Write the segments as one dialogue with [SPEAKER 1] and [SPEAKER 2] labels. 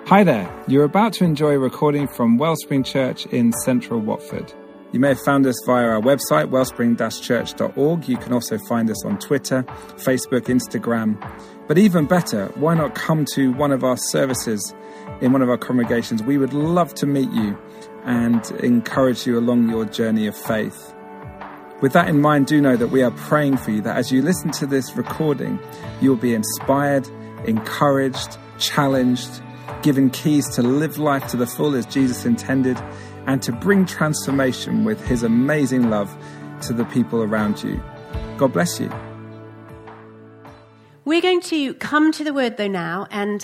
[SPEAKER 1] Hi there, you're about to enjoy a recording from Wellspring Church in central Watford. You may have found us via our website, wellspring-church.org. You can also find us on Twitter, Facebook, Instagram. But even better, why not come to one of our services in one of our congregations? We would love to meet you and encourage you along your journey of faith. With that in mind, do know that we are praying for you, that as you listen to this recording, you will be inspired, encouraged, challenged, given keys to live life to the full as Jesus intended, and to bring transformation with his amazing love to the people around you. God bless you.
[SPEAKER 2] We're going to come to the word though now, and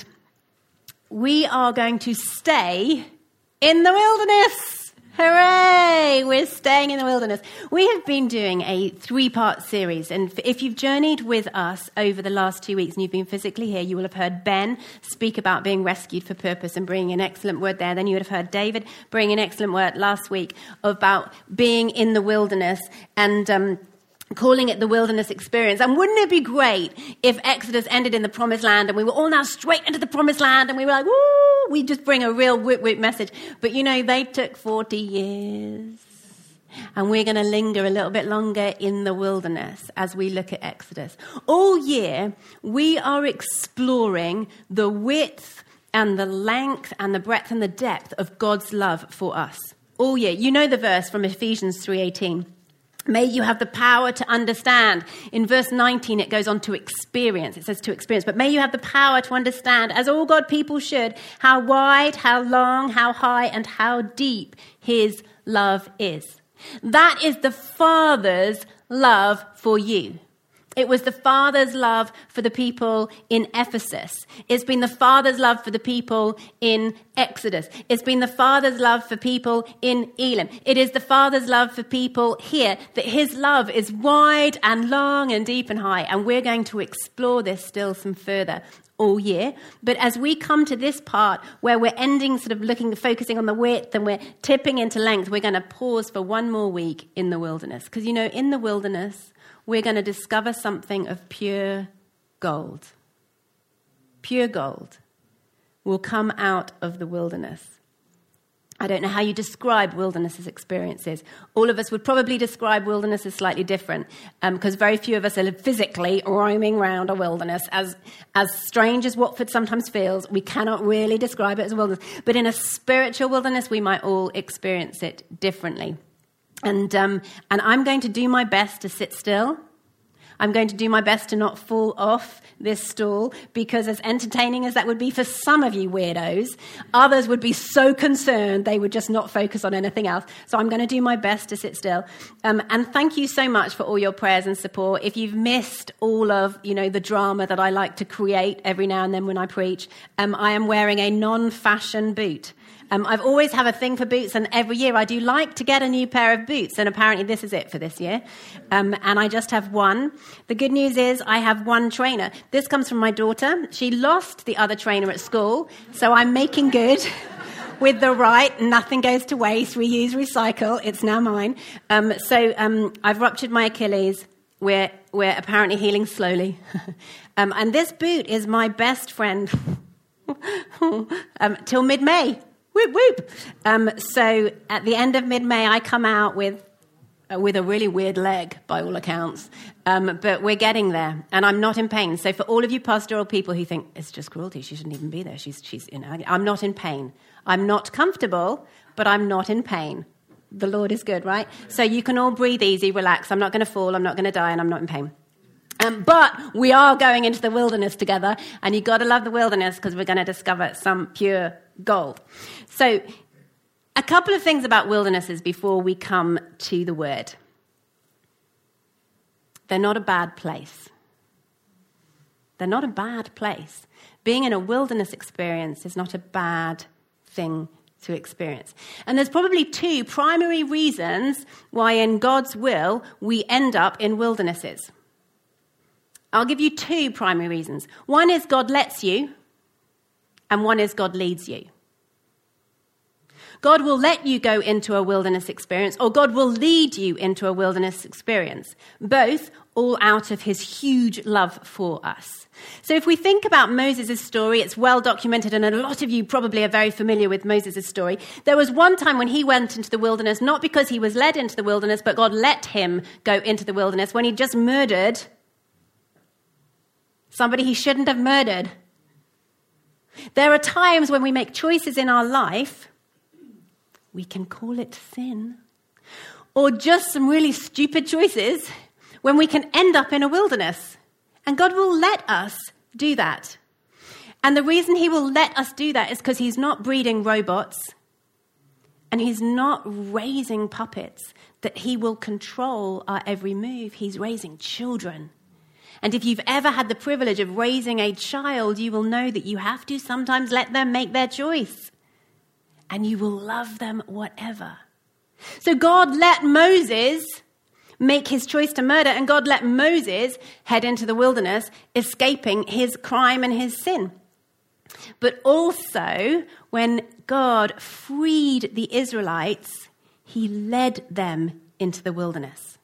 [SPEAKER 2] we are going to stay in the wilderness. Hooray! We're staying in the wilderness. We have been doing a 3-part series, and if you've journeyed with us over the last 2 weeks and you've been physically here, you will have heard Ben speak about being rescued for purpose and bringing an excellent word there. Then you would have heard David bring an excellent word last week about being in the wilderness and calling it the wilderness experience. And wouldn't it be great if Exodus ended in the promised land and we were all now straight into the promised land and we were like, woo, we just bring a real whip message. But you know, they took 40 years. And we're going to linger a little bit longer in the wilderness as we look at Exodus. All year, we are exploring the width and the length and the breadth and the depth of God's love for us. All year. You know the verse from Ephesians 3:18. May you have the power to understand. In verse 19, it goes on to experience. It says to experience. But may you have the power to understand, as all God people should, how wide, how long, how high, and how deep his love is. That is the Father's love for you. It was the Father's love for the people in Ephesus. It's been the Father's love for the people in Exodus. It's been the Father's love for people in Elim. It is the Father's love for people here, that his love is wide and long and deep and high. And we're going to explore this still some further all year. But as we come to this part where we're ending sort of focusing on the width and we're tipping into length, we're going to pause for one more week in the wilderness. Because, you know, in the wilderness, we're going to discover something of pure gold. Pure gold will come out of the wilderness. I don't know how you describe wilderness as experiences. All of us would probably describe wilderness as slightly different because very few of us are physically roaming around a wilderness. As strange as Watford sometimes feels, we cannot really describe it as a wilderness. But in a spiritual wilderness, we might all experience it differently. And I'm going to do my best to sit still. I'm going to do my best to not fall off this stool, because as entertaining as that would be for some of you weirdos, others would be so concerned they would just not focus on anything else. So I'm going to do my best to sit still. And thank you so much for all your prayers and support. If you've missed all of, you know, the drama that I like to create every now and then when I preach, I am wearing a non-fashion boot. I've always have a thing for boots, and every year I do like to get a new pair of boots, and apparently this is it for this year. And I just have one. The good news is I have one trainer. This comes from my daughter. She lost the other trainer at school, so I'm making good with the right. Nothing goes to waste. Reuse, recycle. It's now mine. I've ruptured my Achilles. We're apparently healing slowly. And this boot is my best friend till mid-May. Whoop, whoop. So at the end of mid-May, I come out with a really weird leg, by all accounts. But we're getting there, and I'm not in pain. So for all of you pastoral people who think, it's just cruelty, she shouldn't even be there, she's in agony. I'm not in pain. I'm not comfortable, but I'm not in pain. The Lord is good, right? So you can all breathe easy, relax. I'm not going to fall, I'm not going to die, and I'm not in pain. But we are going into the wilderness together, and you've got to love the wilderness because we're going to discover some pure gold. So a couple of things about wildernesses before we come to the word. They're not a bad place. They're not a bad place. Being in a wilderness experience is not a bad thing to experience. And there's probably 2 primary reasons why in God's will we end up in wildernesses. I'll give you 2 primary reasons. One is God lets you, and one is God leads you. God will let you go into a wilderness experience, or God will lead you into a wilderness experience. Both all out of his huge love for us. So if we think about Moses' story, it's well documented, and a lot of you probably are very familiar with Moses' story. There was one time when he went into the wilderness, not because he was led into the wilderness, but God let him go into the wilderness when he just murdered somebody he shouldn't have murdered. There are times when we make choices in our life, we can call it sin, or just some really stupid choices when we can end up in a wilderness. And God will let us do that. And the reason he will let us do that is because he's not breeding robots and he's not raising puppets that he will control our every move. He's raising children. And if you've ever had the privilege of raising a child, you will know that you have to sometimes let them make their choice. And you will love them whatever. So God let Moses make his choice to murder, and God let Moses head into the wilderness, escaping his crime and his sin. But also, when God freed the Israelites, he led them into the wilderness.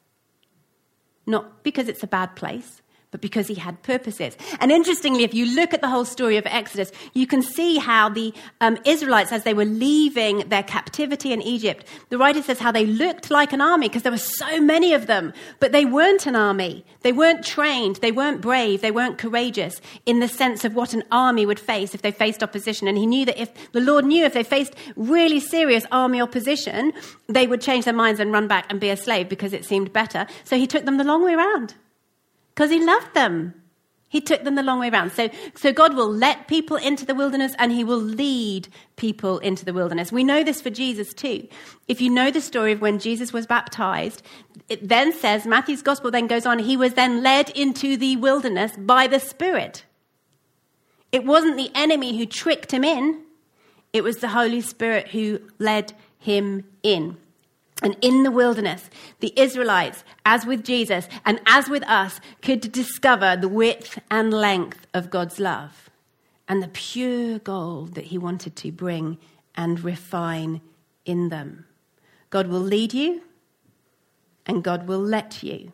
[SPEAKER 2] Not because it's a bad place, but because he had purposes. And interestingly, if you look at the whole story of Exodus, you can see how the Israelites, as they were leaving their captivity in Egypt, the writer says how they looked like an army because there were so many of them, but they weren't an army. They weren't trained. They weren't brave. They weren't courageous in the sense of what an army would face if they faced opposition. And he knew that the Lord knew if they faced really serious army opposition, they would change their minds and run back and be a slave because it seemed better. So he took them the long way around. Because he loved them. He took them the long way around. So God will let people into the wilderness and he will lead people into the wilderness. We know this for Jesus too. If you know the story of when Jesus was baptized, it then says, Matthew's gospel then goes on, he was then led into the wilderness by the Spirit. It wasn't the enemy who tricked him in. It was the Holy Spirit who led him in. And in the wilderness, the Israelites, as with Jesus and as with us, could discover the width and length of God's love and the pure gold that he wanted to bring and refine in them. God will lead you and God will let you.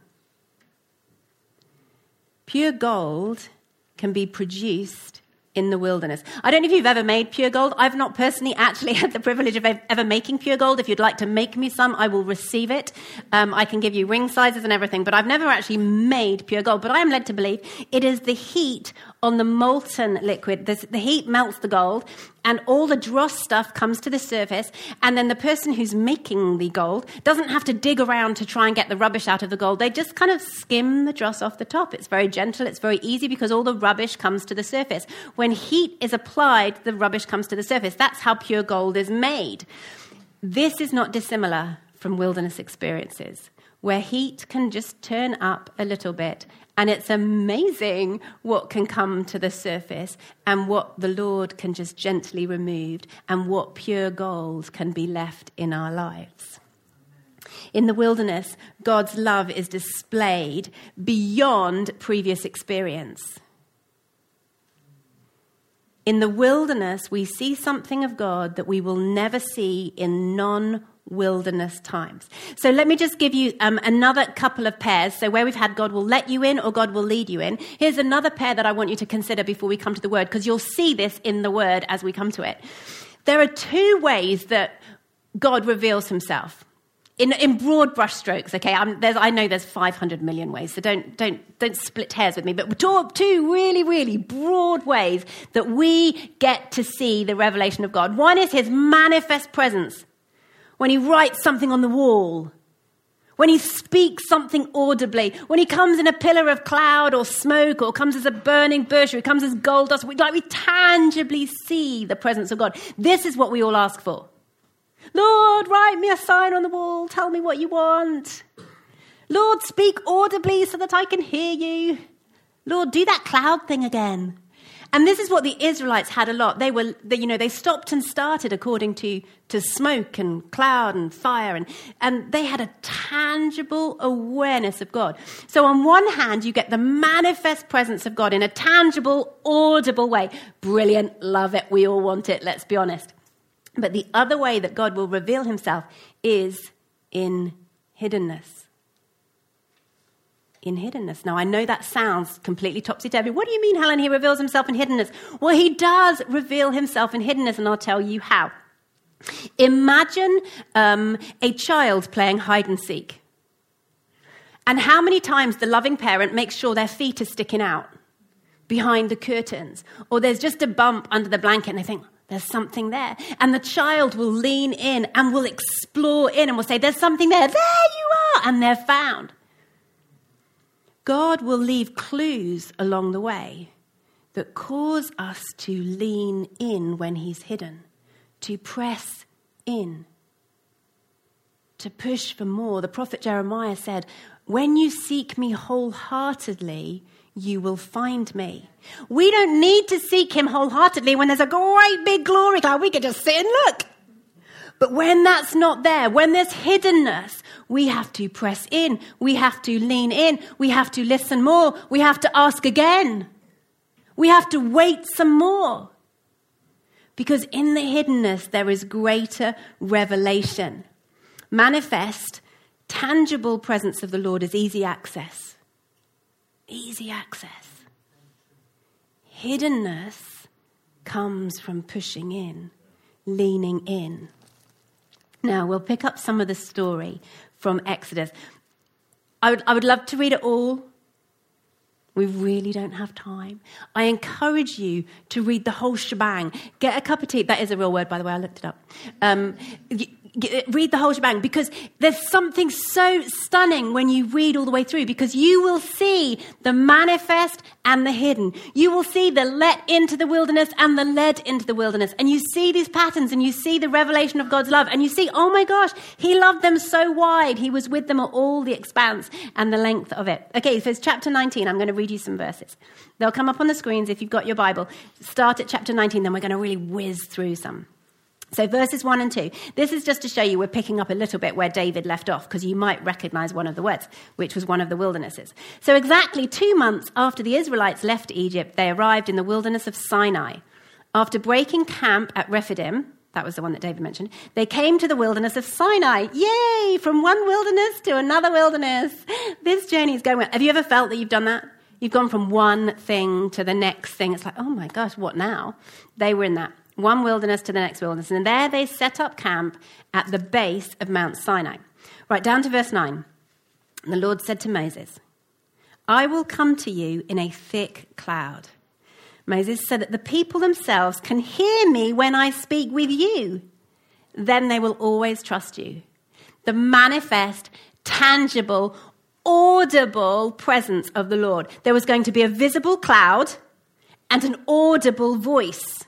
[SPEAKER 2] Pure gold can be produced in the wilderness. I don't know if you've ever made pure gold. I've not personally actually had the privilege of ever making pure gold. If you'd like to make me some, I will receive it. I can give you ring sizes and everything, but I've never actually made pure gold. But I am led to believe it is the heat on the molten liquid. The heat melts the gold, and all the dross stuff comes to the surface, and then the person who's making the gold doesn't have to dig around to try and get the rubbish out of the gold. They just kind of skim the dross off the top. It's very gentle. It's very easy because all the rubbish comes to the surface. When heat is applied, the rubbish comes to the surface. That's how pure gold is made. This is not dissimilar from wilderness experiences, where heat can just turn up a little bit, and it's amazing what can come to the surface and what the Lord can just gently remove and what pure gold can be left in our lives. In the wilderness, God's love is displayed beyond previous experience. In the wilderness, we see something of God that we will never see in non-wilderness times. So let me just give you another couple of pairs. So where we've had God will let you in or God will lead you in, here's another pair that I want you to consider before we come to the Word, because you'll see this in the Word as we come to it. There are two ways that God reveals himself. In broad brushstrokes, okay. I know there's 500 million ways, so don't split hairs with me. But two really, really broad ways that we get to see the revelation of God. One is his manifest presence, when he writes something on the wall, when he speaks something audibly, when he comes in a pillar of cloud or smoke, or comes as a burning bush, or he comes as gold dust. We tangibly see the presence of God. This is what we all ask for. Lord, write me a sign on the wall. Tell me what you want. Lord, speak audibly so that I can hear you. Lord, do that cloud thing again. And this is what the Israelites had a lot. They stopped and started according to smoke and cloud and fire. And they had a tangible awareness of God. So on one hand, you get the manifest presence of God in a tangible, audible way. Brilliant. Love it. We all want it. Let's be honest. But the other way that God will reveal himself is in hiddenness. in hiddenness. Now, I know that sounds completely topsy-turvy. What do you mean, Helen, he reveals himself in hiddenness? Well, he does reveal himself in hiddenness, and I'll tell you how. Imagine a child playing hide and seek. And how many times the loving parent makes sure their feet are sticking out behind the curtains, or there's just a bump under the blanket and they think, there's something there. And the child will lean in and will explore in and will say, there's something there. There you are. And they're found. God will leave clues along the way that cause us to lean in when he's hidden, to press in, to push for more. The prophet Jeremiah said, when you seek me wholeheartedly, you will find me. We don't need to seek him wholeheartedly when there's a great big glory cloud. We can just sit and look. But when that's not there, when there's hiddenness, we have to press in. We have to lean in. We have to listen more. We have to ask again. We have to wait some more. Because in the hiddenness, there is greater revelation. Manifest, tangible presence of the Lord is easy access. Easy access. Hiddenness comes from pushing in, leaning in. Now, we'll pick up some of the story from Exodus. I would love to read it all. We really don't have time. I encourage you to read the whole shebang. Get a cup of tea. That is a real word, by the way. I looked it up. Read the whole shebang, because there's something so stunning when you read all the way through, because you will see the manifest and the hidden. You will see the let into the wilderness and the led into the wilderness. And you see these patterns and you see the revelation of God's love. And you see, oh my gosh, he loved them so wide. He was with them at all the expanse and the length of it. Okay, so it's chapter 19. I'm going to read you some verses. They'll come up on the screens if you've got your Bible. Start at chapter 19, then we're going to really whiz through some. So verses 1 and 2, this is just to show you we're picking up a little bit where David left off, because you might recognize one of the words, which was one of the wildernesses. So exactly 2 months after the Israelites left Egypt, they arrived in the wilderness of Sinai. After breaking camp at Rephidim, that was the one that David mentioned, they came to the wilderness of Sinai. Yay! From one wilderness to another wilderness. This journey is going well. Have you ever felt that you've done that? You've gone from one thing to the next thing. It's like, oh my gosh, what now? They were in that. One wilderness to the next wilderness. And there they set up camp at the base of Mount Sinai. Right, down to verse 9. And the Lord said to Moses, I will come to you in a thick cloud. Moses said that the people themselves can hear me when I speak with you. Then they will always trust you. The manifest, tangible, audible presence of the Lord. There was going to be a visible cloud and an audible voice.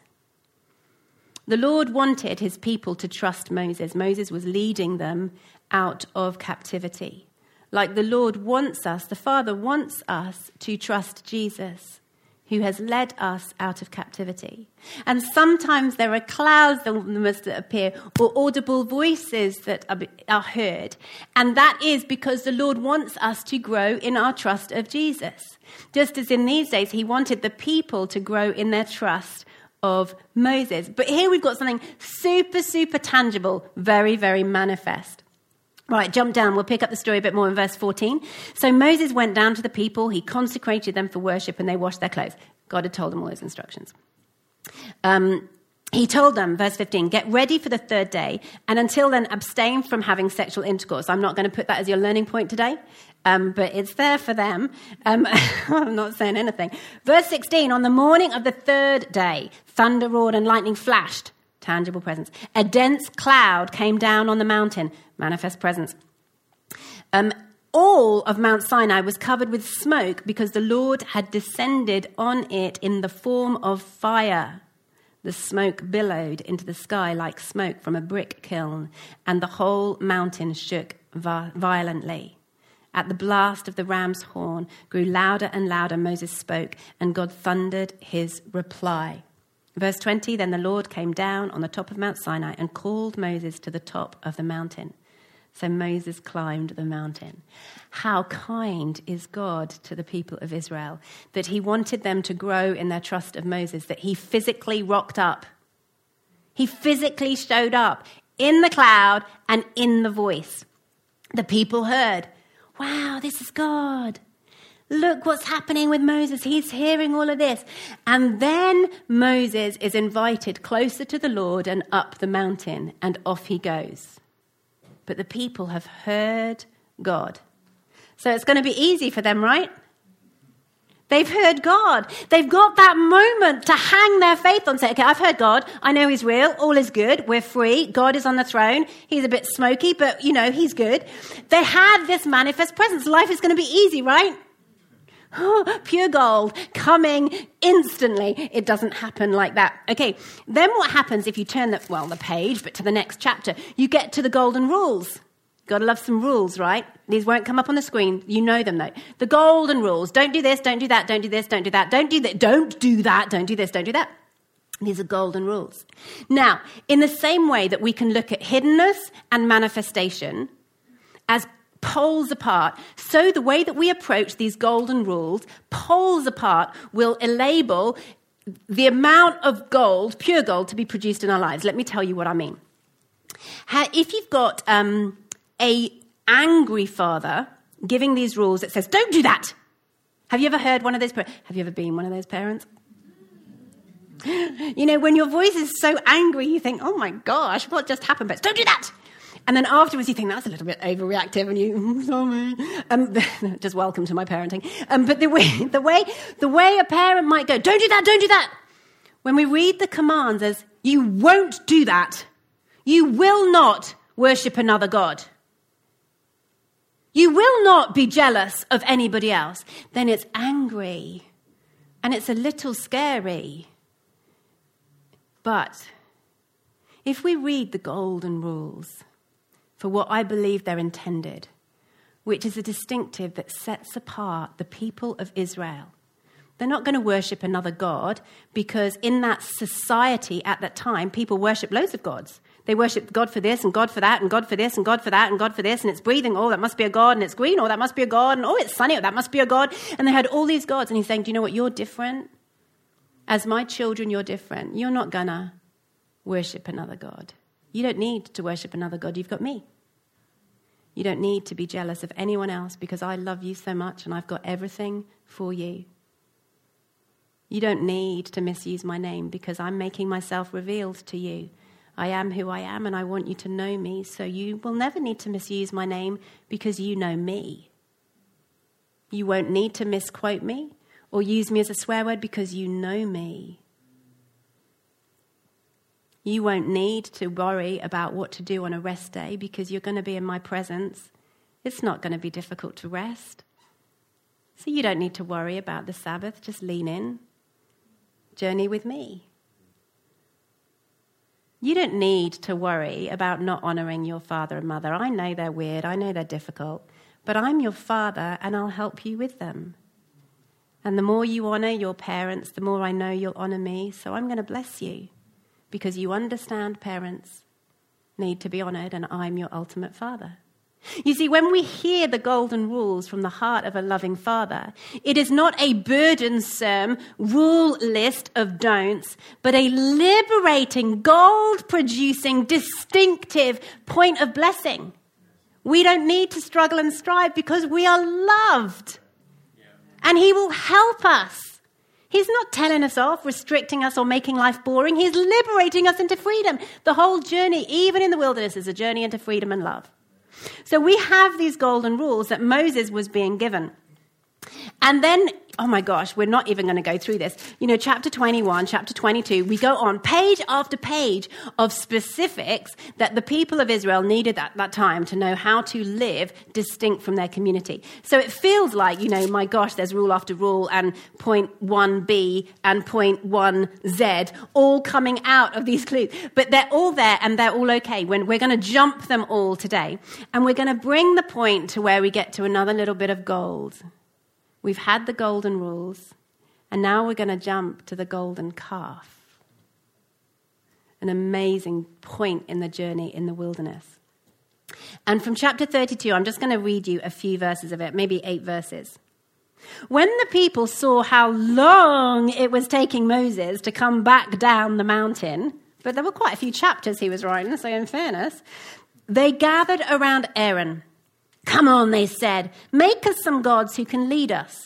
[SPEAKER 2] The Lord wanted his people to trust Moses. Moses was leading them out of captivity. Like the Lord wants us, the Father wants us to trust Jesus, who has led us out of captivity. And sometimes there are clouds that appear, or audible voices that are heard. And that is because the Lord wants us to grow in our trust of Jesus. Just as in these days, he wanted the people to grow in their trust of Moses. But here we've got something super, super tangible, very, very manifest. Right, jump down. We'll pick up the story a bit more in verse 14. So Moses went down to the people. He consecrated them for worship and they washed their clothes. God had told them all those instructions. He told them, verse 15, get ready for the third day, and until then abstain from having sexual intercourse. I'm not going to put that as your learning point today, but it's there for them. I'm not saying anything. Verse 16, on the morning of the third day, thunder roared and lightning flashed, tangible presence. A dense cloud came down on the mountain, manifest presence. All of Mount Sinai was covered with smoke because the Lord had descended on it in the form of fire. The smoke billowed into the sky like smoke from a brick kiln, and the whole mountain shook violently. At the blast of the ram's horn grew louder and louder. Moses spoke, and God thundered his reply. Verse 20, then the Lord came down on the top of Mount Sinai and called Moses to the top of the mountain. So Moses climbed the mountain. How kind is God to the people of Israel, that he wanted them to grow in their trust of Moses, that he physically rocked up. He physically showed up in the cloud and in the voice. The people heard, wow, this is God. Look what's happening with Moses. He's hearing all of this. And then Moses is invited closer to the Lord and up the mountain, and off he goes. But the people have heard God. So it's going to be easy for them, right? They've heard God. They've got that moment to hang their faith on. Say, okay, I've heard God. I know he's real. All is good. We're free. God is on the throne. He's a bit smoky, but, he's good. They had this manifest presence. Life is going to be easy, right? Oh, pure gold coming instantly. It doesn't happen like that. Okay, then what happens if you turn the page, but to the next chapter, you get to the golden rules. Gotta love some rules, right? These won't come up on the screen. You know them though. The golden rules. Don't do this, don't do that, don't do this, don't do that, don't do that, don't do that, don't do this, don't do that. These are golden rules. Now, in the same way that we can look at hiddenness and manifestation as poles apart, so the way that we approach these golden rules, poles apart, will enable the amount of gold, pure gold, to be produced in our lives. Let me tell you what I mean. If you've got a angry father giving these rules that says, don't do that. Have you ever heard one of those parents? Have you ever been one of those parents? When your voice is so angry, you think, oh my gosh, what just happened? But don't do that. And then afterwards you think, that's a little bit overreactive, and you, sorry. Just welcome to my parenting. But the way a parent might go, don't do that, don't do that. When we read the commands as, you won't do that. You will not worship another God. You will not be jealous of anybody else. Then it's angry. And it's a little scary. But if we read the golden rules for what I believe they're intended, which is a distinctive that sets apart the people of Israel. They're not going to worship another God, because in that society at that time, people worship loads of gods. They worship God for this and God for that and God for this and God for that and God for this, and it's breathing, oh, that must be a God, and it's green, oh, that must be a God, and oh, it's sunny, oh, that must be a God. And they had all these gods, and he's saying, do you know what, you're different. As my children, you're different. You're not going to worship another God. You don't need to worship another God, you've got me. You don't need to be jealous of anyone else, because I love you so much and I've got everything for you. You don't need to misuse my name, because I'm making myself revealed to you. I am who I am, and I want you to know me, so you will never need to misuse my name, because you know me. You won't need to misquote me or use me as a swear word, because you know me. You won't need to worry about what to do on a rest day, because you're going to be in my presence. It's not going to be difficult to rest. So you don't need to worry about the Sabbath. Just lean in. Journey with me. You don't need to worry about not honouring your father and mother. I know they're weird. I know they're difficult. But I'm your father, and I'll help you with them. And the more you honour your parents, the more I know you'll honour me. So I'm going to bless you, because you understand parents need to be honoured, and I'm your ultimate father. You see, when we hear the golden rules from the heart of a loving father, it is not a burdensome rule list of don'ts, but a liberating, gold-producing, distinctive point of blessing. We don't need to struggle and strive, because we are loved. And he will help us. He's not telling us off, restricting us, or making life boring. He's liberating us into freedom. The whole journey, even in the wilderness, is a journey into freedom and love. So we have these golden rules that Moses was being given. And then, oh my gosh, we're not even going to go through this. Chapter 21, chapter 22, we go on page after page of specifics that the people of Israel needed at that time to know how to live distinct from their community. So it feels like, my gosh, there's rule after rule, and point 1b and point 1z all coming out of these clues. But they're all there, and they're all okay. We're going to jump them all today. And we're going to bring the point to where we get to another little bit of gold. We've had the golden rules, and now we're going to jump to the golden calf. An amazing point in the journey in the wilderness. And from chapter 32, I'm just going to read you a few verses of it, maybe 8 verses. When the people saw how long it was taking Moses to come back down the mountain, but there were quite a few chapters he was writing, so in fairness, they gathered around Aaron. Come on, they said, make us some gods who can lead us.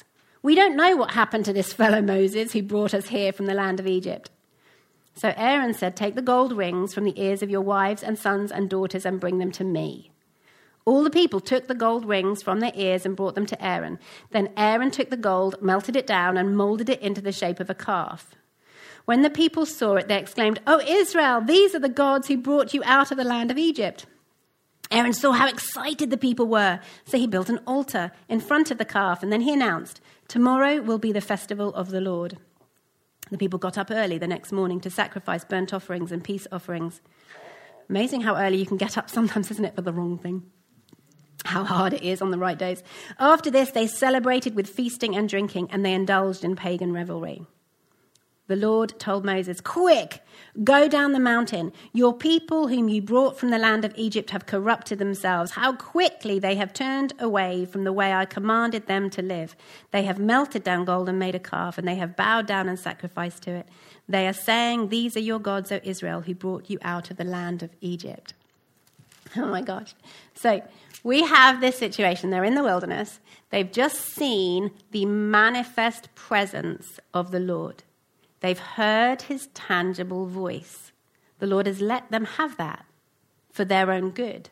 [SPEAKER 2] We don't know what happened to this fellow Moses who brought us here from the land of Egypt." So Aaron said, "Take the gold rings from the ears of your wives and sons and daughters and bring them to me." All the people took the gold rings from their ears and brought them to Aaron. Then Aaron took the gold, melted it down, and molded it into the shape of a calf. When the people saw it, they exclaimed, "O Israel, these are the gods who brought you out of the land of Egypt." Aaron saw how excited the people were, so he built an altar in front of the calf, and then he announced, "Tomorrow will be the festival of the Lord." The people got up early the next morning to sacrifice burnt offerings and peace offerings. Amazing how early you can get up sometimes, isn't it, for the wrong thing? How hard it is on the right days. After this, they celebrated with feasting and drinking, and they indulged in pagan revelry. The Lord told Moses, "Quick, go down the mountain. Your people whom you brought from the land of Egypt have corrupted themselves. How quickly they have turned away from the way I commanded them to live. They have melted down gold and made a calf, and they have bowed down and sacrificed to it. They are saying, 'These are your gods, O Israel, who brought you out of the land of Egypt.'" Oh my gosh. So we have this situation. They're in the wilderness. They've just seen the manifest presence of the Lord. They've heard his tangible voice. The Lord has let them have that for their own good.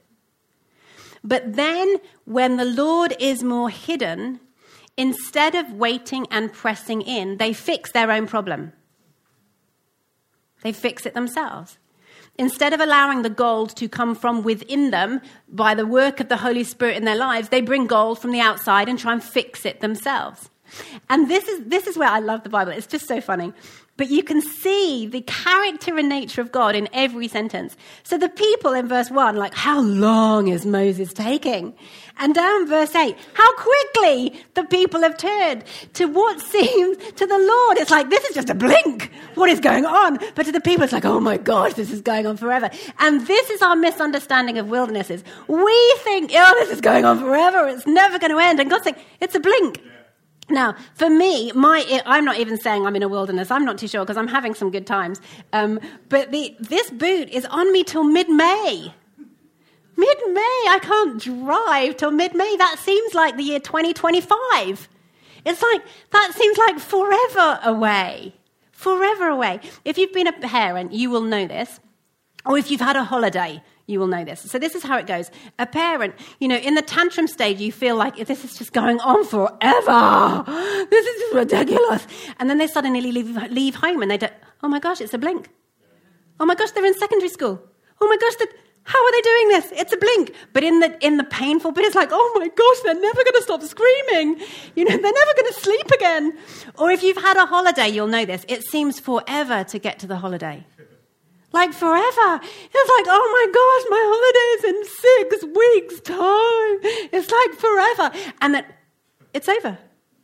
[SPEAKER 2] But then when the Lord is more hidden, instead of waiting and pressing in, they fix their own problem. They fix it themselves. Instead of allowing the gold to come from within them by the work of the Holy Spirit in their lives, they bring gold from the outside and try and fix it themselves. And this is where I love the Bible. It's just so funny. But you can see the character and nature of God in every sentence. So the people in verse 1, like, how long is Moses taking? And down verse 8, how quickly the people have turned to what seems to the Lord. It's like, this is just a blink. What is going on? But to the people, it's like, oh my gosh, this is going on forever. And this is our misunderstanding of wildernesses. We think, oh, this is going on forever. It's never going to end. And God's saying, it's a blink. Now, for me, I'm not even saying I'm in a wilderness. I'm not too sure because I'm having some good times. But this boot is on me till mid-May. Mid-May, I can't drive till mid-May. That seems like the year 2025. It's like, that seems like forever away. Forever away. If you've been a parent, you will know this. Or if you've had a holiday, you will know this. So this is how it goes. A parent, in the tantrum stage, you feel like this is just going on forever. This is just ridiculous. And then they suddenly leave home and they don't, oh my gosh, it's a blink. Oh my gosh, they're in secondary school. Oh my gosh, how are they doing this? It's a blink. But in the painful bit, it's like, oh my gosh, they're never going to stop screaming. They're never going to sleep again. Or if you've had a holiday, you'll know this. It seems forever to get to the holiday. Like forever. It's like, oh my gosh, my holiday's in 6 weeks' time. It's like forever. And then it's over.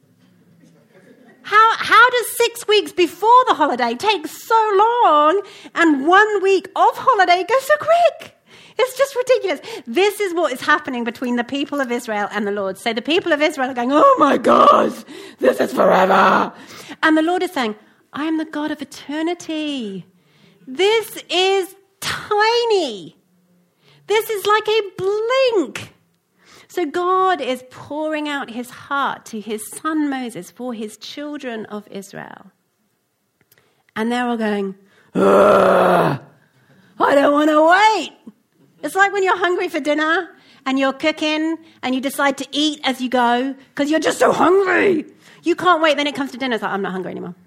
[SPEAKER 2] How does 6 weeks before the holiday take so long and 1 week of holiday go so quick? It's just ridiculous. This is what is happening between the people of Israel and the Lord. So the people of Israel are going, oh my gosh, this is forever. And the Lord is saying, I am the God of eternity. This is tiny. This is like a blink. So God is pouring out his heart to his son Moses for his children of Israel. And they're all going, I don't want to wait. It's like when you're hungry for dinner and you're cooking and you decide to eat as you go because you're just so hungry. You can't wait. Then it comes to dinner. It's like, I'm not hungry anymore.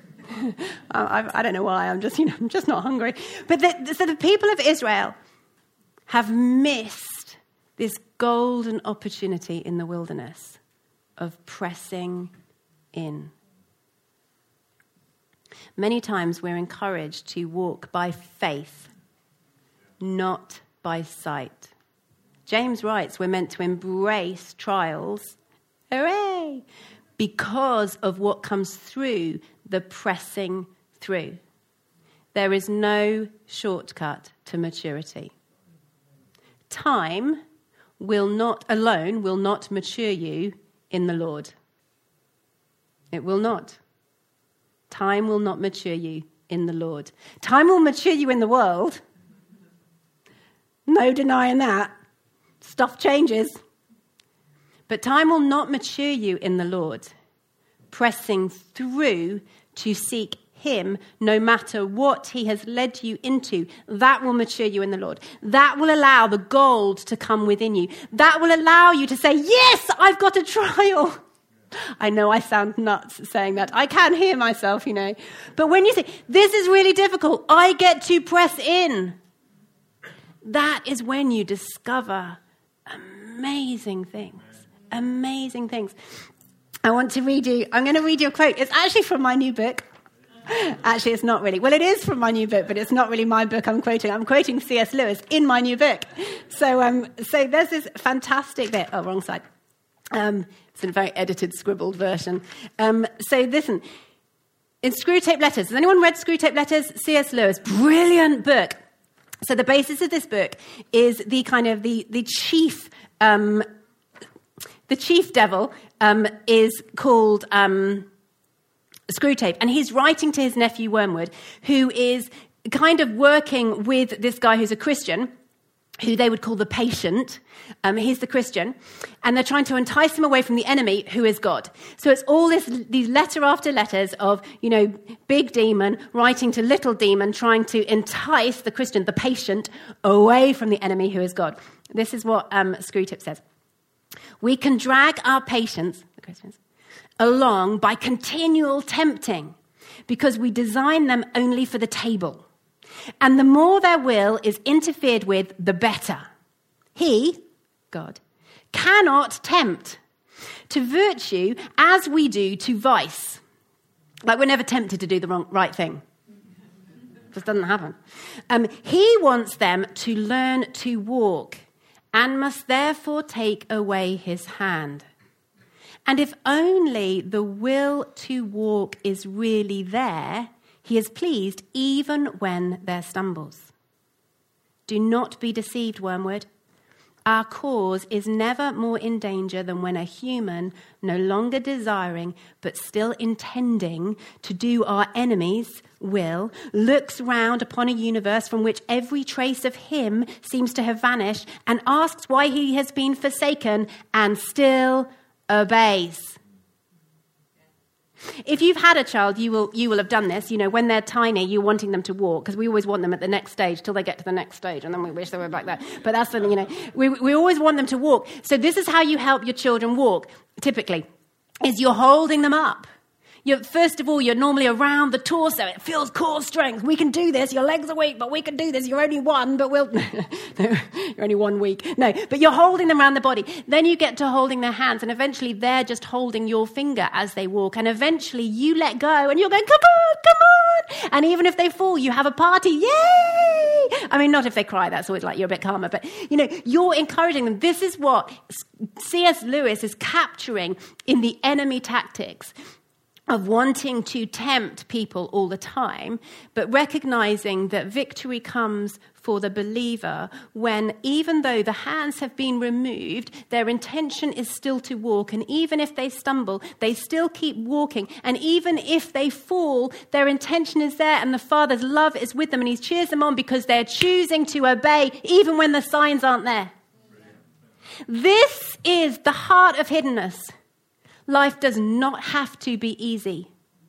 [SPEAKER 2] I don't know why. I'm just not hungry. But so the people of Israel have missed this golden opportunity in the wilderness of pressing in. Many times we're encouraged to walk by faith, not by sight. James writes we're meant to embrace trials, hooray, because of what comes through the pressing through. There is no shortcut to maturity. Time will not mature you in the Lord. It will not. Time will not mature you in the Lord. Time will mature you in the world. No denying that. Stuff changes. But time will not mature you in the Lord. pressing through to seek him, no matter what he has led you into. That will mature you in the Lord. That will allow the gold to come within you. That will allow you to say, yes, I've got a trial. I know I sound nuts saying that. I can hear myself, But when you say, this is really difficult, I get to press in. That is when you discover amazing things. Amazing things. I'm going to read you a quote. It's actually from my new book. Actually, it's not really. Well, it is from my new book, but it's not really my book I'm quoting. I'm quoting C.S. Lewis in my new book. So there's this fantastic bit. Oh, wrong side. It's a very edited, scribbled version. So listen, in Screwtape Letters. Has anyone read Screwtape Letters? C.S. Lewis, brilliant book. So the basis of this book is the kind of the chief devil is called Screwtape, and he's writing to his nephew Wormwood, who is kind of working with this guy who's a Christian, who they would call the patient. He's the Christian, and they're trying to entice him away from the enemy, who is God. So it's all these letter after letters of, big demon writing to little demon, trying to entice the Christian, the patient, away from the enemy, who is God. This is what Screwtape says. We can drag our patients, the Christians, along by continual tempting, because we design them only for the table. And the more their will is interfered with, the better. He, God, cannot tempt to virtue as we do to vice. Like we're never tempted to do the right thing. Just doesn't happen. He wants them to learn to walk and must therefore take away his hand. And if only the will to walk is really there, he is pleased even when there stumbles. Do not be deceived, Wormwood. Our cause is never more in danger than when a human, no longer desiring, but still intending to do our enemy's will, looks round upon a universe from which every trace of him seems to have vanished and asks why he has been forsaken and still obeys. If you've had a child, you will have done this. When they're tiny, you're wanting them to walk, because we always want them at the next stage till they get to the next stage, and then we wish they were back there. But that's something, we always want them to walk. So this is how you help your children walk, typically, is you're holding them up. First of all, you're normally around the torso. It feels core strength. We can do this. Your legs are weak, but we can do this. You're only one, but no, you're only 1 week. No, but you're holding them around the body. Then you get to holding their hands, and eventually they're just holding your finger as they walk. And eventually you let go, and you're going, come on, come on. And even if they fall, you have a party. Yay! I mean, not if they cry. That's always like you're a bit calmer. But, you're encouraging them. This is what C.S. Lewis is capturing in the enemy tactics of wanting to tempt people all the time, but recognizing that victory comes for the believer when, even though the hands have been removed, their intention is still to walk. And even if they stumble, they still keep walking. And even if they fall, their intention is there, and the Father's love is with them, and he cheers them on because they're choosing to obey even when the signs aren't there. This is the heart of hiddenness. Life does not have to be easy,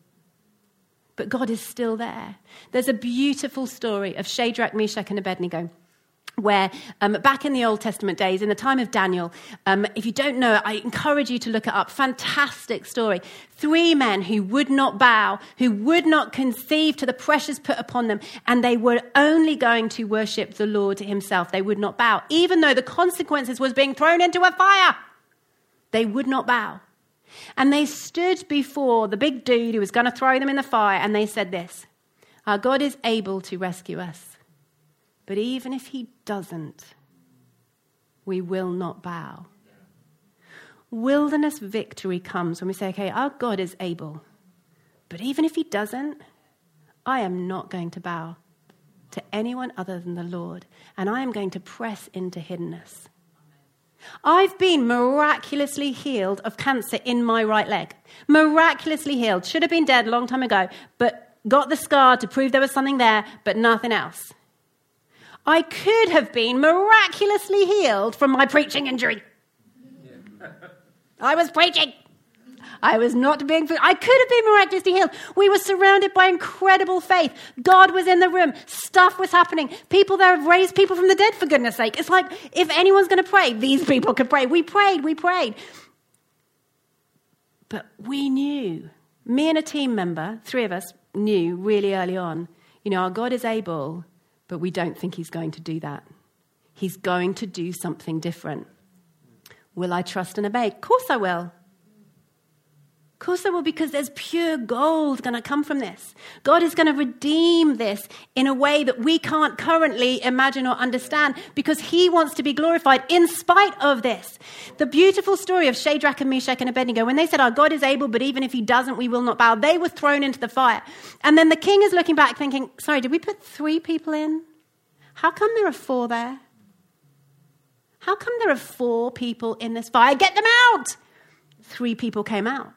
[SPEAKER 2] but God is still there. There's a beautiful story of Shadrach, Meshach, and Abednego, where back in the Old Testament days, in the time of Daniel, if you don't know it, I encourage you to look it up. Fantastic story. 3 men who would not bow, who would not conceive to the pressures put upon them, and they were only going to worship the Lord himself. They would not bow, even though the consequences was being thrown into a fire. They would not bow. And they stood before the big dude who was going to throw them in the fire, and they said this: our God is able to rescue us, but even if he doesn't, we will not bow. Wilderness victory comes when we say, okay, our God is able, but even if he doesn't, I am not going to bow to anyone other than the Lord, and I am going to press into hiddenness. I've been miraculously healed of cancer in my right leg. Miraculously healed. Should have been dead a long time ago, but got the scar to prove there was something there, but nothing else. I could have been miraculously healed from my preaching injury. I was preaching. I was not being, I could have been miraculously healed. We were surrounded by incredible faith. God was in the room. Stuff was happening. People there have raised people from the dead, for goodness sake. It's like, if anyone's going to pray, these people could pray. We prayed. But we knew, me and a team member, 3 of us knew really early on, our God is able, but we don't think he's going to do that. He's going to do something different. Will I trust and obey? Of course I will. Of course I will, because there's pure gold going to come from this. God is going to redeem this in a way that we can't currently imagine or understand, because he wants to be glorified in spite of this. The beautiful story of Shadrach and Meshach and Abednego, when they said, our God is able, but even if he doesn't, we will not bow. They were thrown into the fire. And then the king is looking back thinking, sorry, did we put 3 people in? How come there are 4 there? How come there are 4 people in this fire? Get them out! 3 people came out.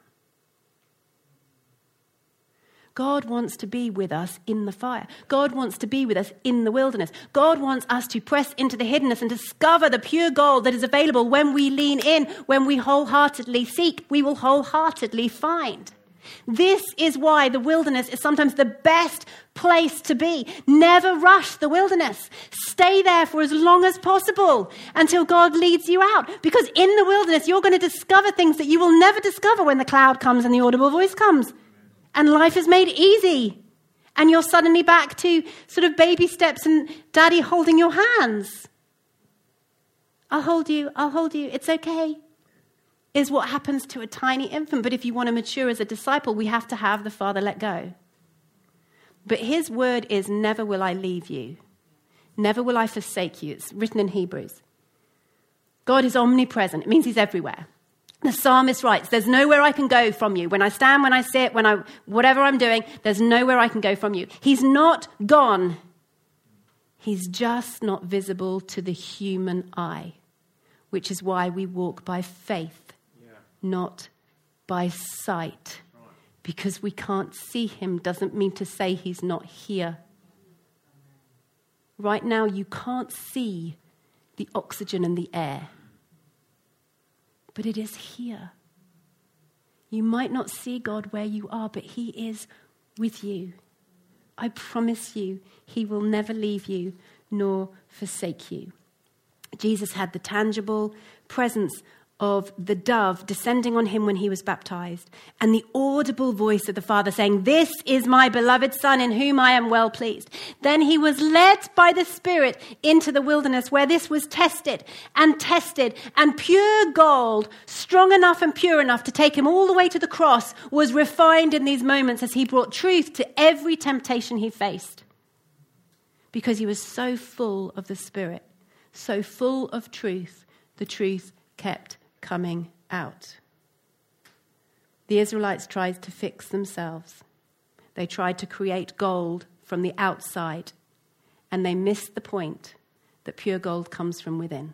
[SPEAKER 2] God wants to be with us in the fire. God wants to be with us in the wilderness. God wants us to press into the hiddenness and discover the pure gold that is available when we lean in, when we wholeheartedly seek, we will wholeheartedly find. This is why the wilderness is sometimes the best place to be. Never rush the wilderness. Stay there for as long as possible until God leads you out. Because in the wilderness, you're going to discover things that you will never discover when the cloud comes and the audible voice comes. And life is made easy. And you're suddenly back to sort of baby steps and daddy holding your hands. I'll hold you. It's okay. Is what happens to a tiny infant. But if you want to mature as a disciple, we have to have the Father let go. But his word is, never will I leave you. Never will I forsake you. It's written in Hebrews. God is omnipresent. It means he's everywhere. The psalmist writes, there's nowhere I can go from you. When I stand, when I sit, whatever I'm doing, there's nowhere I can go from you. He's not gone. He's just not visible to the human eye, which is why we walk by faith, not by sight. Because we can't see him doesn't mean to say he's not here. Right now, you can't see the oxygen in the air. But it is here. You might not see God where you are, but he is with you. I promise you, he will never leave you nor forsake you. Jesus had the tangible presence of the dove descending on him when he was baptized, and the audible voice of the Father saying, this is my beloved Son in whom I am well pleased. Then he was led by the Spirit into the wilderness where this was tested, and pure gold, strong enough and pure enough to take him all the way to the cross, was refined in these moments as he brought truth to every temptation he faced. Because he was so full of the Spirit, so full of truth, the truth kept coming out. The Israelites tried to fix themselves. They tried to create gold from the outside, and they missed the point that pure gold comes from within.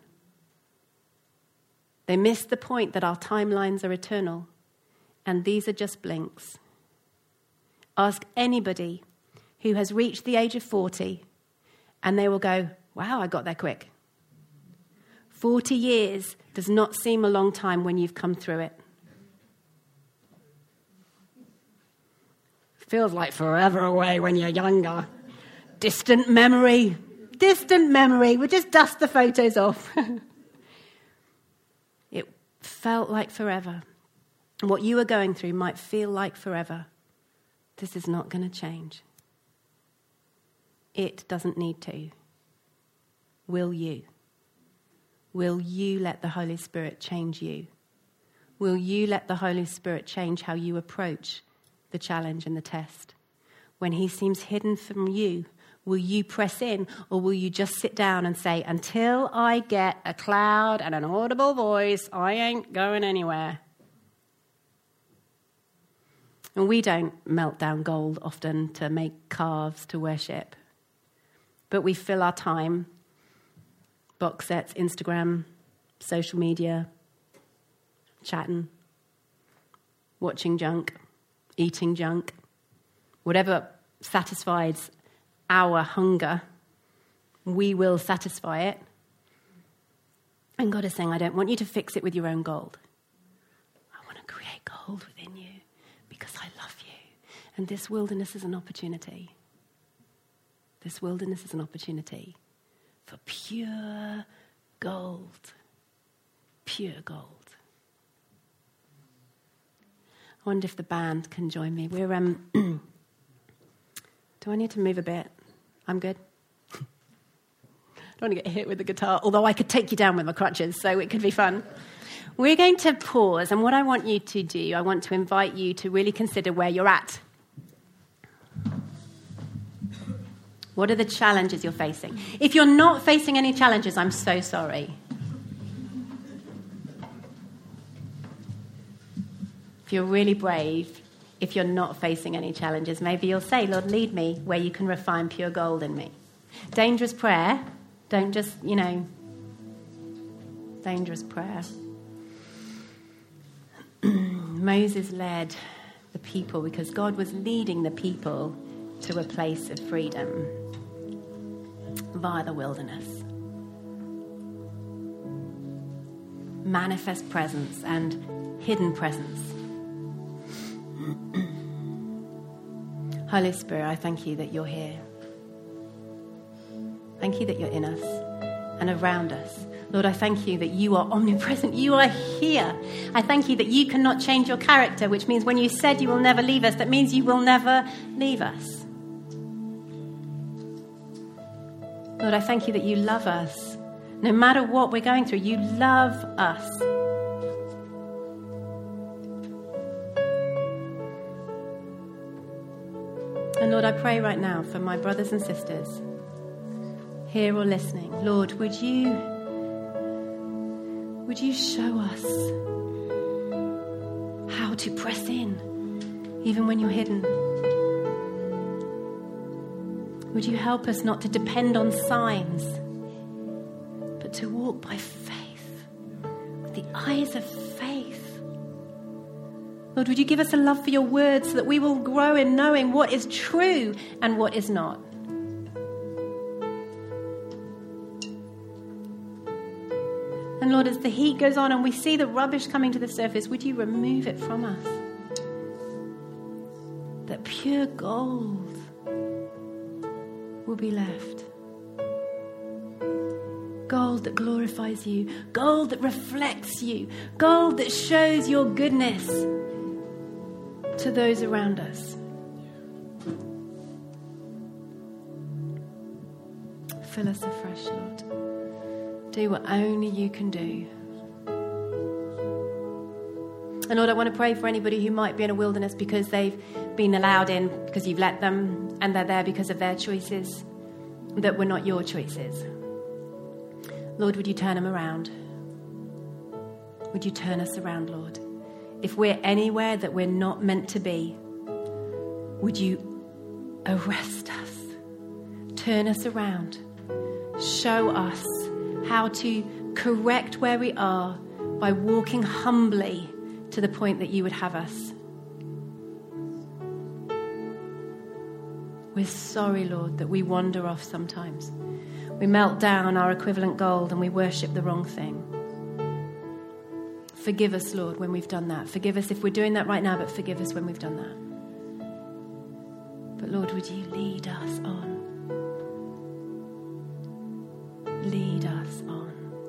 [SPEAKER 2] They missed the point that our timelines are eternal, and these are just blinks. Ask anybody who has reached the age of 40, and they will go, wow, I got there quick. 40 years does not seem a long time when you've come through it. Feels like forever away when you're younger. Distant memory. We'll just dust the photos off. It felt like forever. What you are going through might feel like forever. This is not going to change. It doesn't need to. Will you? Will you let the Holy Spirit change you? Will you let the Holy Spirit change how you approach the challenge and the test? When he seems hidden from you, will you press in, or will you just sit down and say, until I get a cloud and an audible voice, I ain't going anywhere? And we don't melt down gold often to make calves to worship, but we fill our time, box sets, Instagram, social media, chatting, watching junk, eating junk, whatever satisfies our hunger, we will satisfy it. And God is saying, I don't want you to fix it with your own gold. I want to create gold within And this wilderness is an opportunity. This wilderness is an opportunity for pure gold. Pure gold. I wonder if the band can join me. We're do I need to move a bit? I'm good. I don't want to get hit with the guitar, although I could take you down with my crutches, so it could be fun. We're going to pause, and what I want you to do, I want to invite you to really consider where you're at. What are the challenges you're facing? If you're not facing any challenges, I'm so sorry. If you're really brave, if you're not facing any challenges, maybe you'll say, Lord, lead me where you can refine pure gold in me. Dangerous prayer. Don't just, dangerous prayer. Moses led the people because God was leading the people to a place of freedom via the wilderness. Manifest presence and hidden presence. Holy Spirit, I thank you that you're here. Thank you that you're in us and around us. Lord, I thank you that you are omnipresent. You are here. I thank you that you cannot change your character, which means when you said you will never leave us, that means you will never leave us. Lord, I thank you that you love us. No matter what we're going through, you love us. And Lord, I pray right now for my brothers and sisters here or listening. Lord, would you show us how to press in, even when you're hidden? Would you help us not to depend on signs, but to walk by faith, with the eyes of faith? Lord, would you give us a love for your word so that we will grow in knowing what is true and what is not? And Lord, as the heat goes on and we see the rubbish coming to the surface, would you remove it from us? That pure gold will be left. Gold that glorifies you. Gold that reflects you. Gold that shows your goodness to those around us. Fill us afresh, Lord. Do what only you can do. And Lord, I want to pray for anybody who might be in a wilderness because they've been allowed in because you've let them, and they're there because of their choices that were not your choices. Lord, would you turn them around? Would you turn us around, Lord? If we're anywhere that we're not meant to be, would you arrest us? Turn us around. Show us how to correct where we are by walking humbly to the point that you would have us. We're sorry, Lord, that we wander off sometimes. We melt down our equivalent gold and we worship the wrong thing. Forgive us, Lord, when we've done that. Forgive us if we're doing that right now, but forgive us when we've done that. But Lord, would you lead us on? Lead us on.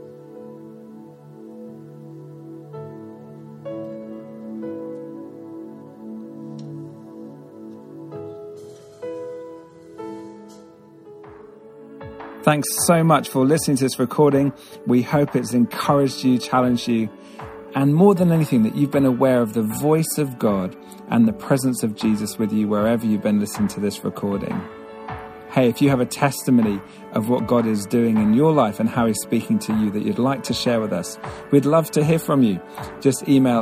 [SPEAKER 1] Thanks so much for listening to this recording. We hope it's encouraged you, challenged you, and more than anything, that you've been aware of the voice of God and the presence of Jesus with you wherever you've been listening to this recording. Hey, if you have a testimony of what God is doing in your life and how he's speaking to you that you'd like to share with us, we'd love to hear from you. Just email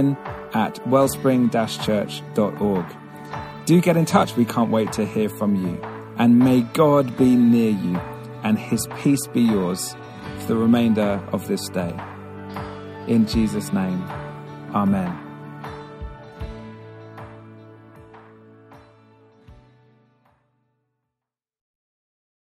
[SPEAKER 1] admin@wellspring-church.org. Do get in touch. We can't wait to hear from you. And may God be near you and his peace be yours for the remainder of this day. In Jesus' name, amen.